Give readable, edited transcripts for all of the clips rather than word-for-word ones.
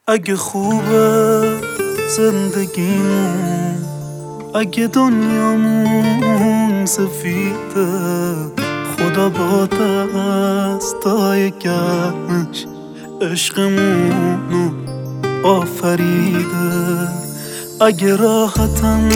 اگه خوبه زندگیمون، اگه دنیامون سفیده، خدا با دستای گرمش عشقمونو آفریده. اگه راحتم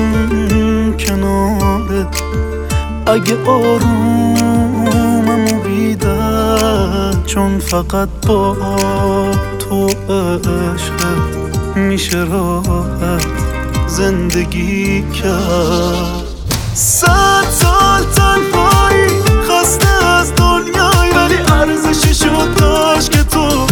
کنارت، اگه آرومم و بیدر، چون فقط با تو عشقت میشه راحت زندگی کرد. 100 سال تنهایی خسته از دنیای، ولی ارزششو داشت که تو